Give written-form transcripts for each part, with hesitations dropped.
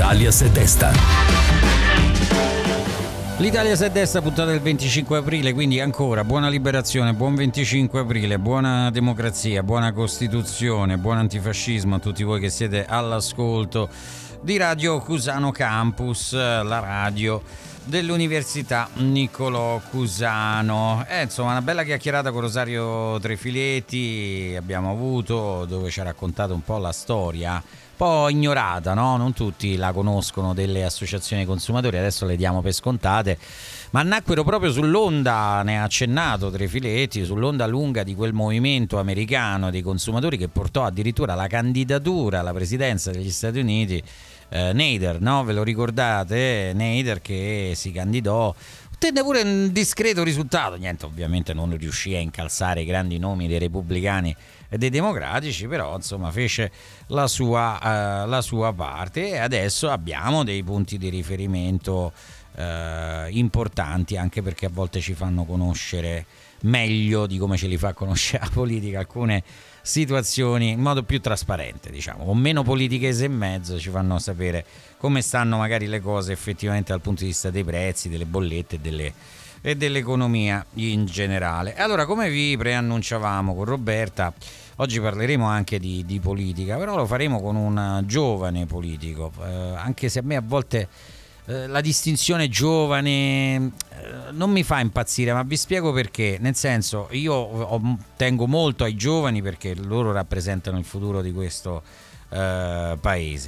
L'Italia si desta. L'Italia si è destra, puntata del 25 aprile, quindi ancora buona liberazione, buon 25 aprile, buona democrazia, buona Costituzione, buon antifascismo a tutti voi che siete all'ascolto di Radio Cusano Campus, la radio dell'Università Niccolò Cusano. Insomma, una bella chiacchierata con Rosario Trefileti abbiamo avuto, dove ci ha raccontato un po' la storia, un po' ignorata, no? Non tutti la conoscono, delle associazioni consumatori, adesso le diamo per scontate, ma nacquero proprio sull'onda, ne ha accennato Trefileti, sull'onda lunga di quel movimento americano dei consumatori che portò addirittura alla candidatura alla presidenza degli Stati Uniti. Nader, no? Ve lo ricordate? Nader che si candidò, ottenne pure un discreto risultato, niente, ovviamente non riuscì a incalzare i grandi nomi dei repubblicani e dei democratici, però insomma fece la sua parte, e adesso abbiamo dei punti di riferimento importanti, anche perché a volte ci fanno conoscere meglio di come ce li fa conoscere la politica alcune situazioni in modo più trasparente, diciamo, con meno politichese in mezzo, ci fanno sapere come stanno magari le cose effettivamente dal punto di vista dei prezzi, delle bollette e dell'economia in generale. Allora, come vi preannunciavamo con Roberta, oggi parleremo anche di politica, però lo faremo con un giovane politico, anche se a me a volte la distinzione giovane non mi fa impazzire, ma vi spiego perché. Nel senso, io tengo molto ai giovani perché loro rappresentano il futuro di questo paese,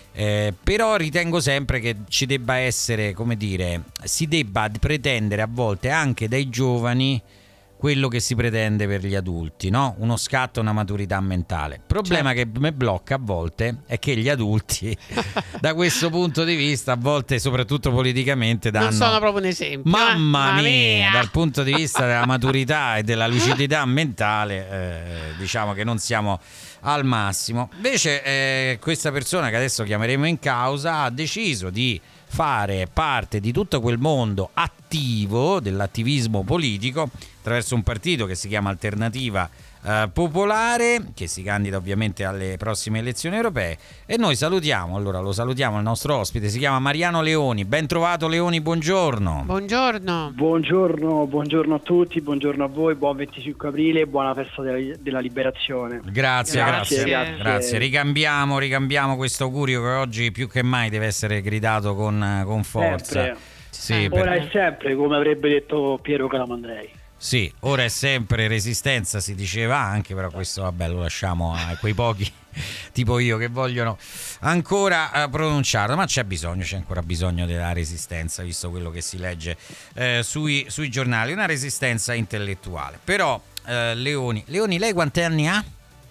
però ritengo sempre che ci debba essere, come dire, si debba pretendere a volte anche dai giovani quello che si pretende per gli adulti, no? Uno scatto, una maturità mentale. Il problema che mi blocca a volte è che gli adulti da questo punto di vista, a volte soprattutto politicamente, danno, non sono proprio un esempio. Mamma mia, dal punto di vista della maturità e della lucidità mentale, diciamo che non siamo al massimo. Invece questa persona che adesso chiameremo in causa ha deciso di fare parte di tutto quel mondo attivo dell'attivismo politico attraverso un partito che si chiama Alternativa Popolare, che si candida ovviamente alle prossime elezioni europee, e noi salutiamo, allora lo salutiamo, il nostro ospite si chiama Mariano Leoni. Ben trovato Leoni, buongiorno. Buongiorno. Buongiorno a tutti, buongiorno a voi, buon 25 aprile, buona festa della liberazione. Grazie. Ricambiamo questo augurio che oggi più che mai deve essere gridato con forza. Sempre. Sì, Ora è sempre, come avrebbe detto Piero Calamandrei. Sì, ora è sempre resistenza, si diceva anche, però questo vabbè lo lasciamo a quei pochi tipo io che vogliono ancora pronunciarlo, ma c'è ancora bisogno della resistenza, visto quello che si legge sui giornali, una resistenza intellettuale. Però Leoni, lei quanti anni ha?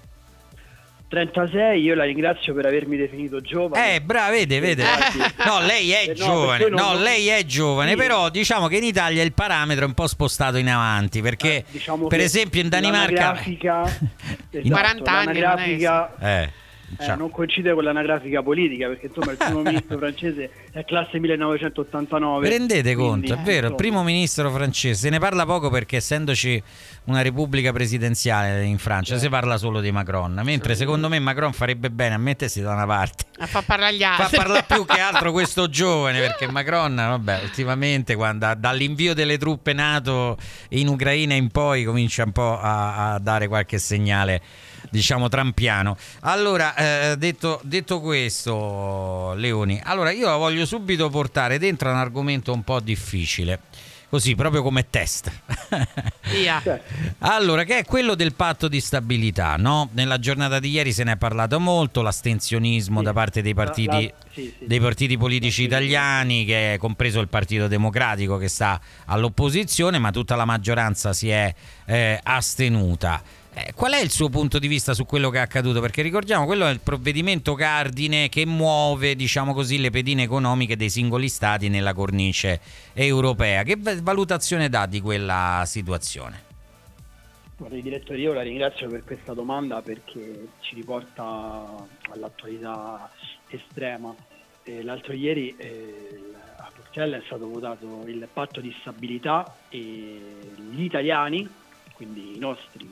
36, io la ringrazio per avermi definito giovane. Brava, vede. No, lei è giovane. Lei è giovane, sì. Però diciamo che in Italia il parametro è un po' spostato in avanti, perché diciamo per esempio in Danimarca in 40 anni non coincide con l'anagrafica politica, perché insomma il primo ministro francese è classe 1989. Rendete conto, è vero, il primo ministro francese, se ne parla poco perché essendoci una repubblica presidenziale in Francia si parla solo di Macron, mentre secondo me Macron farebbe bene a mettersi da una parte, a far parlare gli altri, fa parlare più che altro questo giovane, perché Macron vabbè ultimamente dall'invio delle truppe NATO in Ucraina in poi comincia un po' a dare qualche segnale, diciamo, trampiano. Allora, detto questo, Leoni, allora io la voglio subito portare dentro un argomento un po' difficile, così proprio come test. Allora, che è quello del patto di stabilità, no? Nella giornata di ieri se ne è parlato molto, l'astensionismo da parte dei partiti dei partiti politici italiani, che è compreso il Partito Democratico che sta all'opposizione, ma tutta la maggioranza si è astenuta. Qual è il suo punto di vista su quello che è accaduto? Perché ricordiamo, quello è il provvedimento cardine che muove, diciamo così, le pedine economiche dei singoli stati nella cornice europea. Che valutazione dà di quella situazione? Guarda, direttore, io la ringrazio per questa domanda, perché ci riporta all'attualità estrema. L'altro ieri a Bruxelles è stato votato il patto di stabilità e gli italiani, quindi i nostri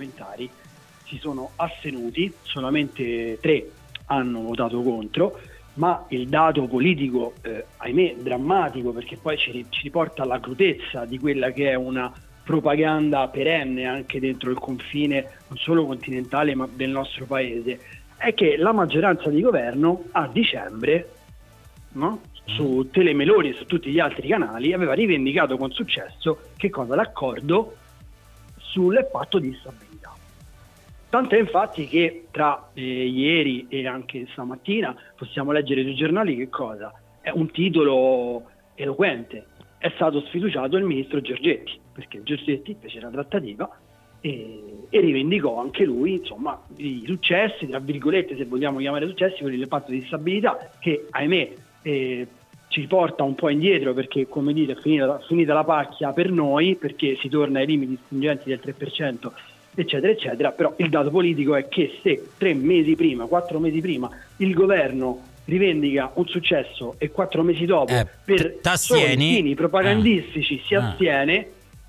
europarlamentari, si sono astenuti, solamente 3 hanno votato contro, ma il dato politico, ahimè, drammatico, perché poi ci riporta alla crudezza di quella che è una propaganda perenne anche dentro il confine non solo continentale ma del nostro paese, è che la maggioranza di governo a dicembre, no? Su Telemeloni e su tutti gli altri canali aveva rivendicato con successo che cosa? L'accordo sul patto di stabilità. Tant'è infatti che tra ieri e anche stamattina possiamo leggere sui giornali che cosa? È un titolo eloquente. È stato sfiduciato il ministro Giorgetti, perché Giorgetti fece la trattativa e rivendicò anche lui, insomma, i successi, tra virgolette, se vogliamo chiamare successi, quelli del patto di stabilità, che ahimè ci porta un po' indietro, perché, come dire, è finita la pacchia per noi, perché si torna ai limiti stringenti del 3%, eccetera eccetera. Però il dato politico è che se 4 mesi prima il governo rivendica un successo e 4 mesi dopo per soli fini propagandistici si astiene,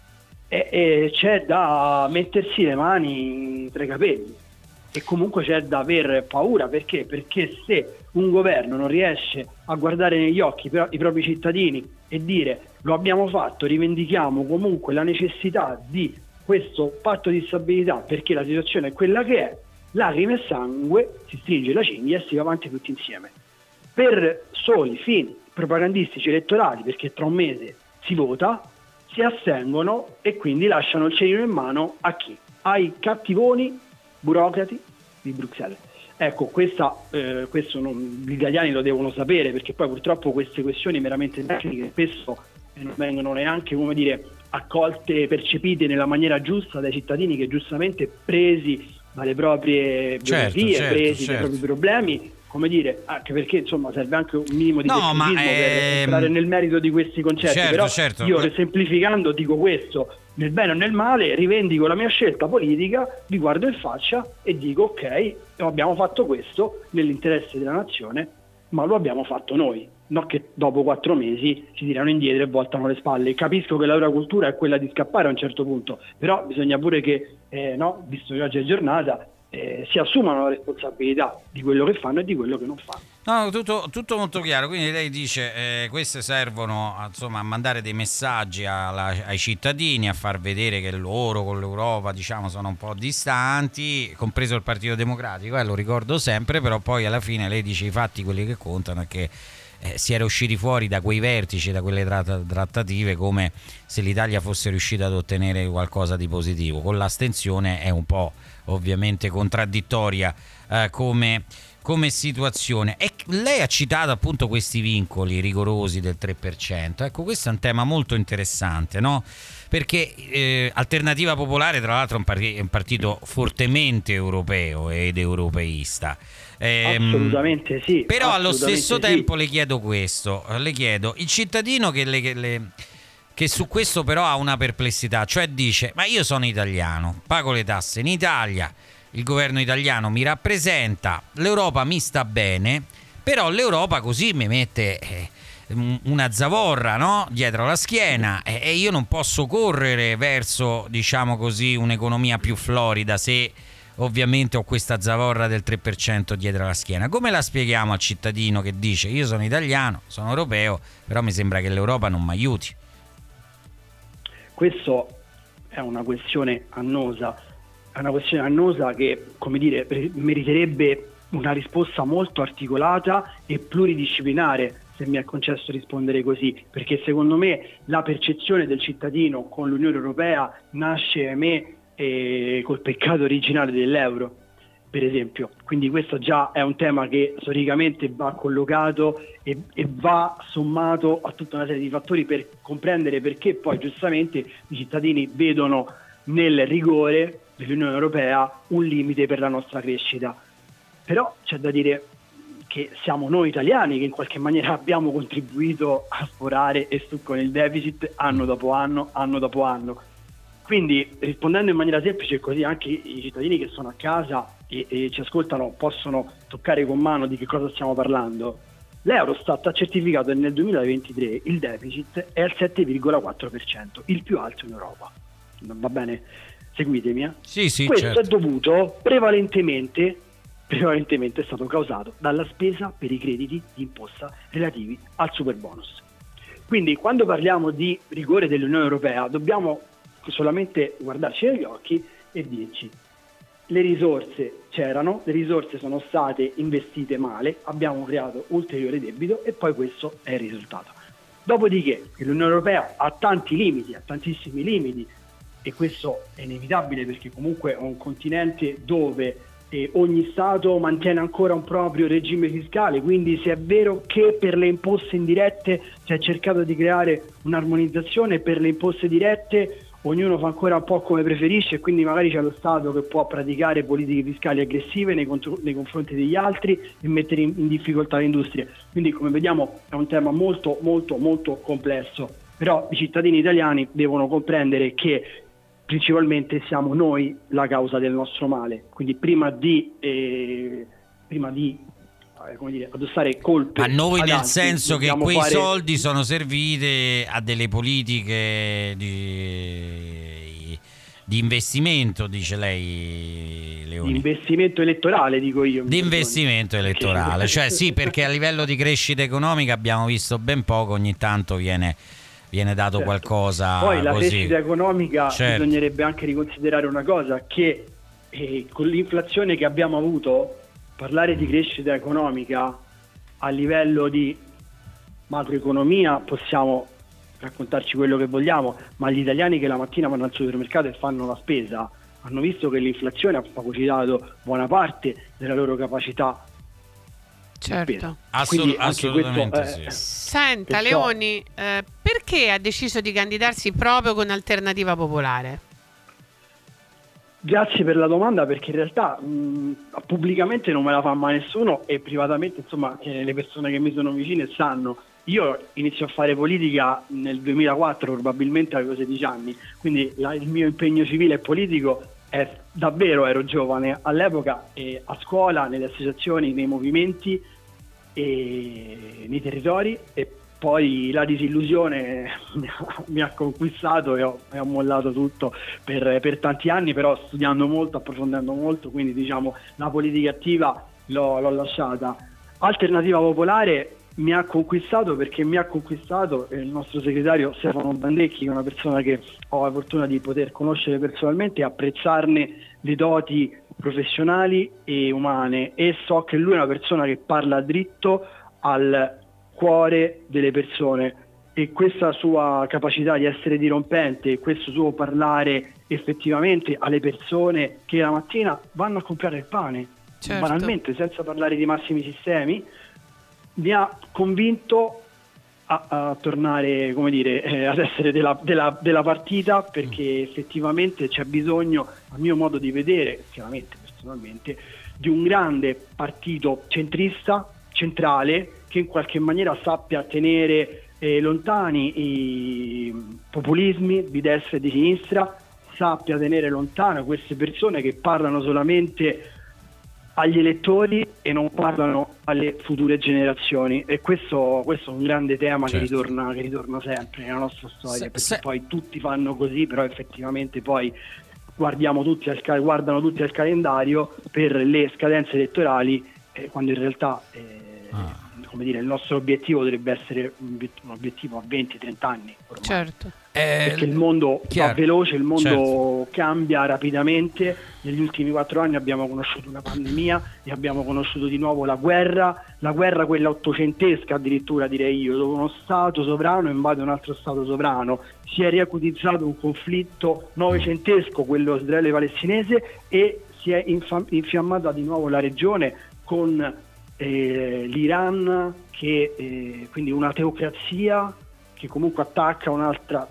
c'è da mettersi le mani tra i capelli, e comunque c'è da aver paura. Perché se un governo non riesce a guardare negli occhi i propri cittadini e dire lo abbiamo fatto, rivendichiamo comunque la necessità di questo patto di stabilità perché la situazione è quella che è, lacrime e sangue, si stringe la cinghia e si va avanti tutti insieme per soli fini propagandistici elettorali, perché tra un mese si vota, si astengono e quindi lasciano il cerino in mano a chi? Ai cattivoni burocrati di Bruxelles. Ecco, questo gli italiani lo devono sapere, perché poi purtroppo queste questioni meramente tecniche spesso non vengono neanche, come dire, accolte, percepite nella maniera giusta dai cittadini, che giustamente, presi dalle proprie biografie, presi dai propri problemi, come dire, anche perché insomma serve anche un minimo di tecnicismo per entrare nel merito di questi concetti. Però io, semplificando, dico questo: nel bene o nel male, rivendico la mia scelta politica, vi guardo in faccia e dico ok, abbiamo fatto questo nell'interesse della nazione, ma lo abbiamo fatto noi, non che dopo 4 mesi si tirano indietro e voltano le spalle. Capisco che la loro cultura è quella di scappare a un certo punto, però bisogna pure che, visto che oggi è giornata, si assumano la responsabilità di quello che fanno e di quello che non fanno. No, tutto molto chiaro. Quindi lei dice queste servono insomma a mandare dei messaggi ai cittadini, a far vedere che loro con l'Europa, diciamo, sono un po' distanti, compreso il Partito Democratico, lo ricordo sempre. Però poi alla fine lei dice i fatti, quelli che contano, è che si era usciti fuori da quei vertici, da quelle trattative, come se l'Italia fosse riuscita ad ottenere qualcosa di positivo. Con l'astensione è un po' ovviamente contraddittoria come situazione. E lei ha citato appunto questi vincoli rigorosi del 3%. Ecco, questo è un tema molto interessante, no? Perché Alternativa Popolare, tra l'altro, è un partito fortemente europeo ed europeista. Assolutamente sì. Però allo stesso tempo le chiedo questo, il cittadino che su questo però ha una perplessità, cioè dice: ma io sono italiano, pago le tasse in Italia, il governo italiano mi rappresenta, l'Europa mi sta bene, però l'Europa così mi mette una zavorra, no? Dietro la schiena, e io non posso correre verso, diciamo così, un'economia più florida se ovviamente ho questa zavorra del 3% dietro la schiena. Come la spieghiamo al cittadino che dice: io sono italiano, sono europeo, però mi sembra che l'Europa non mi aiuti? Questo è una questione annosa, che, come dire, meriterebbe una risposta molto articolata e pluridisciplinare, se mi è concesso rispondere così, perché secondo me la percezione del cittadino con l'Unione Europea nasce, ahimè, col peccato originale dell'euro, per esempio. Quindi questo già è un tema che storicamente va collocato e va sommato a tutta una serie di fattori per comprendere perché poi giustamente i cittadini vedono nel rigore dell'Unione Europea un limite per la nostra crescita. Però c'è da dire che siamo noi italiani che in qualche maniera abbiamo contribuito a sforare e con il deficit anno dopo anno, anno dopo anno. Quindi, rispondendo in maniera semplice, così anche i cittadini che sono a casa e ci ascoltano possono toccare con mano di che cosa stiamo parlando, l'Eurostat ha certificato che nel 2023 il deficit è al 7,4%, il più alto in Europa. Va bene? Seguitemi. Sì, Questo certo. è dovuto prevalentemente prevalentemente è stato causato dalla spesa per i crediti di imposta relativi al superbonus. Quindi quando parliamo di rigore dell'Unione Europea dobbiamo solamente guardarci negli occhi e dirci: le risorse c'erano, le risorse sono state investite male, abbiamo creato ulteriore debito e poi questo è il risultato. Dopodiché l'Unione Europea ha tanti limiti, ha tantissimi limiti, e questo è inevitabile perché comunque è un continente dove ogni Stato mantiene ancora un proprio regime fiscale, quindi se è vero che per le imposte indirette si è cercato di creare un'armonizzazione, per le imposte dirette ognuno fa ancora un po' come preferisce, e quindi magari c'è lo Stato che può praticare politiche fiscali aggressive nei confronti degli altri e mettere in difficoltà le industrie. Quindi, come vediamo, è un tema molto molto molto complesso, però i cittadini italiani devono comprendere che principalmente siamo noi la causa del nostro male, quindi prima di addossare colpe a noi, ad nel altri, senso che dobbiamo quei fare... soldi sono serviti a delle politiche di investimento, dice lei, Leoni. Di investimento elettorale, dico io. Di investimento elettorale, cioè sì, perché a livello di crescita economica abbiamo visto ben poco, ogni tanto viene dato qualcosa. Poi la così. crescita economica, certo, bisognerebbe anche riconsiderare una cosa, che con l'inflazione che abbiamo avuto, parlare di crescita economica a livello di macroeconomia possiamo raccontarci quello che vogliamo, ma gli italiani che la mattina vanno al supermercato e fanno la spesa hanno visto che l'inflazione ha fagocitato buona parte della loro capacità. Certo. Assolutamente questo, sì. Senta, Leoni, perché ha deciso di candidarsi proprio con Alternativa Popolare? Grazie per la domanda, perché in realtà pubblicamente non me la fa mai nessuno, e privatamente, insomma, le persone che mi sono vicine sanno. Io inizio a fare politica nel 2004, probabilmente avevo 16 anni, quindi il mio impegno civile e politico ero giovane all'epoca, a scuola, nelle associazioni, nei movimenti e nei territori, e poi la disillusione mi ha conquistato e ho mollato tutto per tanti anni, però studiando molto, approfondendo molto, quindi diciamo la politica attiva l'ho lasciata. Alternativa Popolare mi ha conquistato perché mi ha conquistato il nostro segretario Stefano Bandecchi, che è una persona che ho la fortuna di poter conoscere personalmente e apprezzarne le doti professionali e umane, e so che lui è una persona che parla dritto al cuore delle persone, e questa sua capacità di essere dirompente, questo suo parlare effettivamente alle persone che la mattina vanno a comprare il pane, certo, banalmente, senza parlare di massimi sistemi, mi ha convinto a tornare, come dire, ad essere della partita, perché effettivamente c'è bisogno, a mio modo di vedere, chiaramente personalmente, di un grande partito centrista, centrale, che in qualche maniera sappia tenere lontani i populismi di destra e di sinistra, sappia tenere lontano queste persone che parlano solamente agli elettori e non parlano alle future generazioni, e questo è un grande tema, certo, che ritorna sempre nella nostra storia, perché poi tutti fanno così, però effettivamente poi guardano tutti al calendario per le scadenze elettorali, quando in realtà come dire, il nostro obiettivo dovrebbe essere un obiettivo a 20-30 anni ormai. Certo. Perché il mondo va veloce, il mondo, certo, cambia rapidamente. Negli ultimi 4 anni abbiamo conosciuto una pandemia e abbiamo conosciuto di nuovo la guerra quella ottocentesca addirittura, direi io, dove uno Stato sovrano invade un altro Stato sovrano. Si è riacutizzato un conflitto novecentesco, quello israele-palestinese, e si è infiammata di nuovo la regione con l'Iran, che quindi una teocrazia che comunque attacca un'altra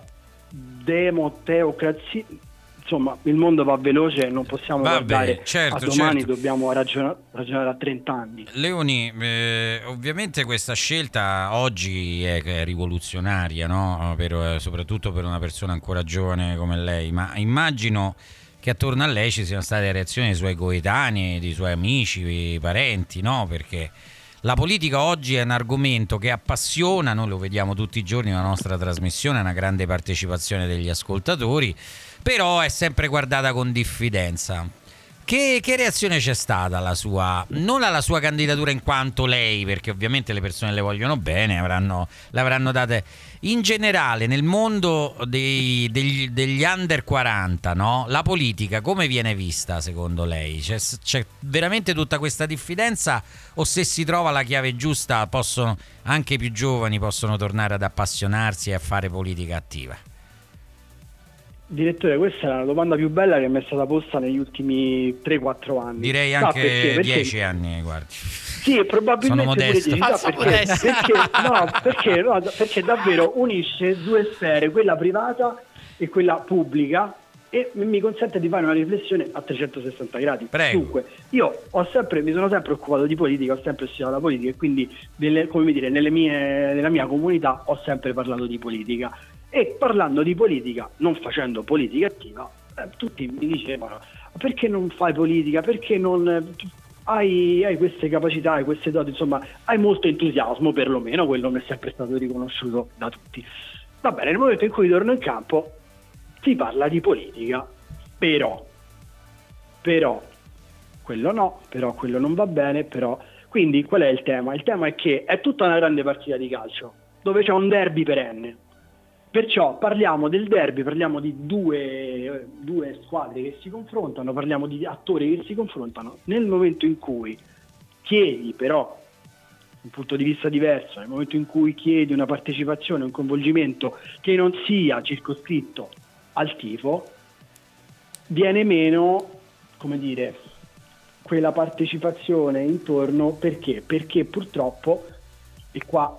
teocrazia. Insomma, il mondo va veloce, non possiamo guardare a domani, certo, dobbiamo ragionare a 30 anni. Leoni, ovviamente questa scelta oggi è rivoluzionaria, no? Soprattutto per una persona ancora giovane come lei, ma immagino che attorno a lei ci siano state reazioni dei suoi coetanei, dei suoi amici, parenti, no? Perché la politica oggi è un argomento che appassiona, noi lo vediamo tutti i giorni nella nostra trasmissione, una grande partecipazione degli ascoltatori, però è sempre guardata con diffidenza. Che reazione c'è stata alla sua, non alla sua candidatura in quanto lei, perché ovviamente le persone le vogliono bene, l'avranno date, in generale nel mondo degli under 40, no? La politica come viene vista secondo lei? C'è veramente tutta questa diffidenza, o se si trova la chiave giusta possono, anche i più giovani possono tornare ad appassionarsi e a fare politica attiva? Direttore, questa è la domanda più bella che mi è stata posta negli ultimi 3-4 anni. Direi Sa anche perché? 10 anni, guardi. Sì, probabilmente Sono modesto. pure 10. Perché davvero unisce due sfere, quella privata e quella pubblica, e mi consente di fare una riflessione a 360 gradi. Prego. Dunque, io mi sono sempre occupato di politica, ho sempre studiato la politica e quindi nella mia comunità ho sempre parlato di politica. E parlando di politica, non facendo politica attiva, tutti mi dicevano: perché non fai politica? Perché non hai queste capacità, hai queste doti, insomma, hai molto entusiasmo, perlomeno quello mi è sempre stato riconosciuto da tutti. Va bene, nel momento in cui torno in campo si parla di politica, però quello no, però quello non va bene, però. Quindi qual è il tema? Il tema è che è tutta una grande partita di calcio, dove c'è un derby perenne. Perciò parliamo del derby, parliamo di due squadre che si confrontano, parliamo di attori che si confrontano. Nel momento in cui chiedi però un punto di vista diverso, nel momento in cui chiedi una partecipazione, un coinvolgimento che non sia circoscritto al tifo, viene meno, come dire, quella partecipazione intorno. Perché? Perché purtroppo, e qua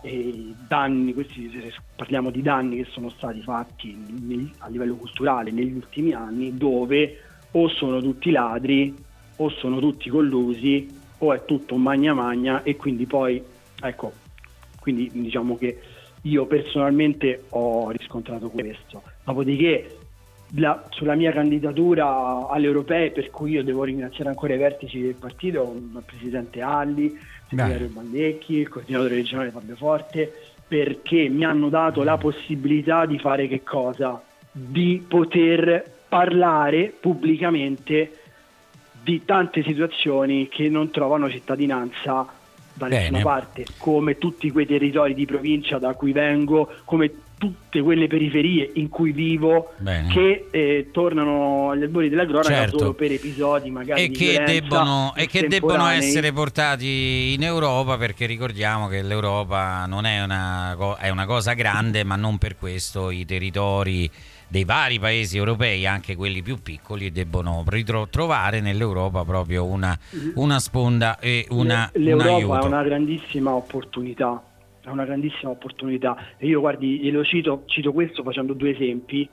parliamo di danni che sono stati fatti a livello culturale negli ultimi anni, dove o sono tutti ladri o sono tutti collusi o è tutto un magna magna, e quindi poi quindi diciamo che io personalmente ho riscontrato questo. Dopodiché sulla mia candidatura alle europee, per cui io devo ringraziare ancora i vertici del partito, il presidente Alli, il segretario Bandecchi, il coordinatore regionale Fabio Forte, perché mi hanno dato la possibilità di fare che cosa? Di poter parlare pubblicamente di tante situazioni che non trovano cittadinanza da nessuna parte, come tutti quei territori di provincia da cui vengo, come tutte quelle periferie in cui vivo, che tornano agli albori della cronaca solo per episodi magari di violenza che debbono essere portati in Europa, perché ricordiamo che l'Europa non è è una cosa grande, ma non per questo i territori dei vari paesi europei, anche quelli più piccoli, debbono trovare nell'Europa proprio una sponda e un aiuto. L'Europa è una grandissima opportunità. È una grandissima opportunità, e io guardi, lo cito questo facendo due esempi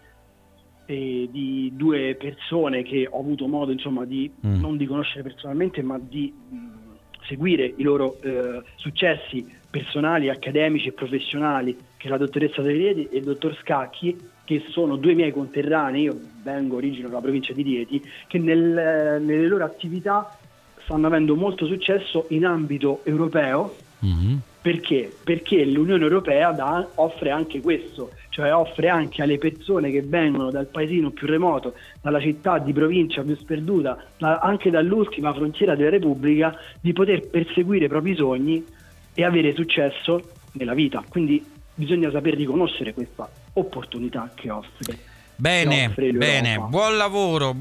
di due persone che ho avuto modo, insomma, di non di conoscere personalmente, ma di seguire i loro successi personali, accademici e professionali, che è la dottoressa Rieti e il dottor Scacchi, che sono due miei conterranei. Io origino dalla provincia di Rieti, che nelle loro attività stanno avendo molto successo in ambito europeo. Perché? Perché l'Unione Europea offre anche questo, cioè offre anche alle persone che vengono dal paesino più remoto, dalla città di provincia più sperduta, anche dall'ultima frontiera della Repubblica, di poter perseguire i propri sogni e avere successo nella vita. Quindi bisogna saper riconoscere questa opportunità che offre. Bene, buon lavoro,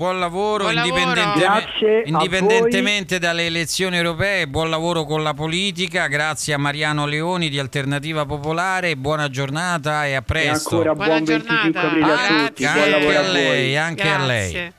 Grazie indipendentemente dalle elezioni europee, buon lavoro con la politica. Grazie a Mariano Leoni di Alternativa Popolare, buona giornata e a presto. E ancora buon 25 aprile a tutti. Anche a lei, anche a lei.